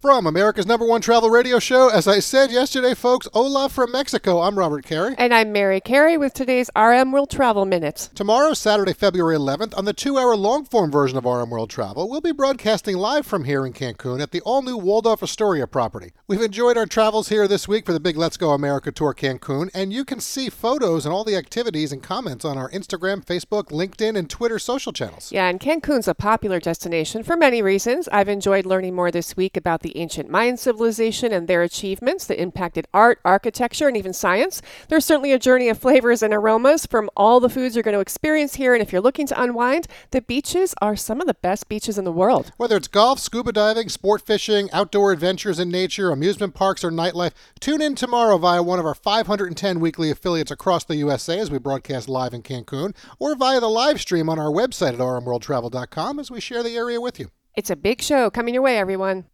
From America's #1 travel radio show, as I said yesterday, folks, hola from Mexico. I'm Robert Carey. And I'm Mary Carey with today's RM World Travel Minutes. Tomorrow, Saturday, February 11th, on the 2-hour long-form version of RM World Travel, we'll be broadcasting live from here in Cancun at the all-new Waldorf Astoria property. We've enjoyed our travels here this week for the big Let's Go America Tour Cancun, and you can see photos and all the activities and comments on our Instagram, Facebook, LinkedIn, and Twitter social channels. Yeah, and Cancun's a popular destination for many reasons. I've enjoyed learning more this week about the ancient Mayan civilization and their achievements that impacted art, architecture, and even science. There's certainly a journey of flavors and aromas from all the foods you're going to experience here. And if you're looking to unwind, the beaches are some of the best beaches in the world. Whether it's golf, scuba diving, sport fishing, outdoor adventures in nature, amusement parks, or nightlife, tune in tomorrow via one of our 510 weekly affiliates across the USA as we broadcast live in Cancun, or via the live stream on our website at rmworldtravel.com as we share the area with you. It's a big show coming your way, everyone.